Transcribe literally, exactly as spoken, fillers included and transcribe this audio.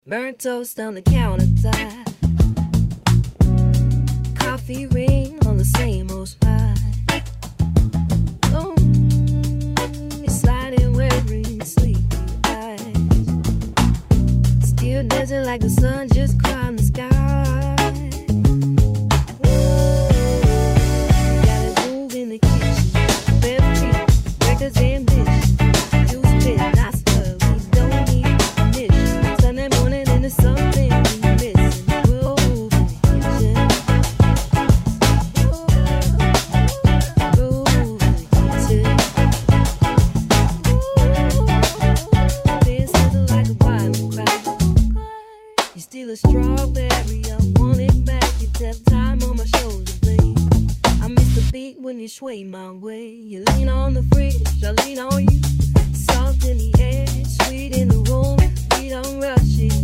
Burnt toast on the countertop. Coffee ring on the same old spot. Oh, you're sliding wearing sleepy eyes. Still dancing like the sun just climbed the sky. Got it move in the kitchen. Bare feet, records and dishes. Juice pit, not stuff. We don't need permission. Sunday morning into something we missing. Whoa, in the kitchen. Whoa, in the kitchen. Whoa, this is like a wild cry. You steal a strawberry, I want it back. You tap time on my shoulder, babe. I miss the beat when you sway my way. You lean on the fridge, I lean on you. Soft in the air, sweet in the room. We don't rush it.